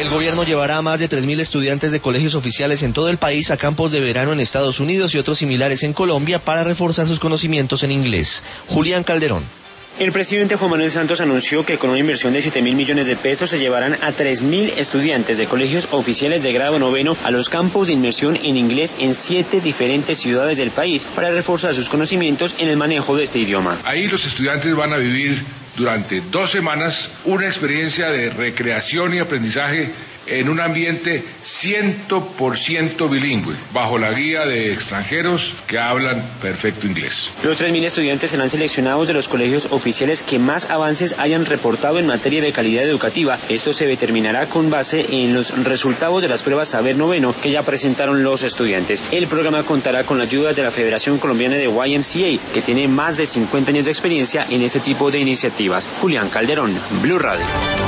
El gobierno llevará a más de 3.000 estudiantes de colegios oficiales en todo el país a campos de verano en Estados Unidos y otros similares en Colombia para reforzar sus conocimientos en inglés. Julián Calderón. El presidente Juan Manuel Santos anunció que con una inversión de 7.000 millones de pesos se llevarán a 3.000 estudiantes de colegios oficiales de grado noveno a los campos de inmersión en inglés en 7 diferentes ciudades del país para reforzar sus conocimientos en el manejo de este idioma. Ahí los estudiantes van a vivir durante 2 semanas una experiencia de recreación y aprendizaje en un ambiente 100% bilingüe, bajo la guía de extranjeros que hablan perfecto inglés. Los 3.000 estudiantes serán seleccionados de los colegios oficiales que más avances hayan reportado en materia de calidad educativa. Esto se determinará con base en los resultados de las pruebas Saber Noveno que ya presentaron los estudiantes. El programa contará con la ayuda de la Federación Colombiana de YMCA, que tiene más de 50 años de experiencia en este tipo de iniciativas. Julián Calderón, Blue Radio.